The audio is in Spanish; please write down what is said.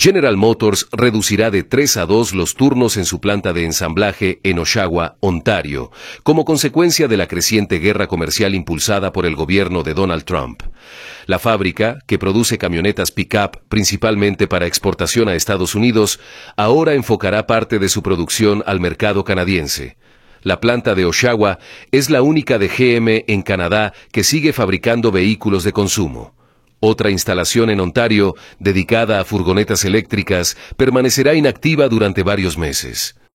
General Motors reducirá de 3 a 2 los turnos en su planta de ensamblaje en Oshawa, Ontario, como consecuencia de la creciente guerra comercial impulsada por el gobierno de Donald Trump. La fábrica, que produce camionetas pick-up principalmente para exportación a Estados Unidos, ahora enfocará parte de su producción al mercado canadiense. La planta de Oshawa es la única de GM en Canadá que sigue fabricando vehículos de consumo. Otra instalación en Ontario, dedicada a furgonetas eléctricas, permanecerá inactiva durante varios meses.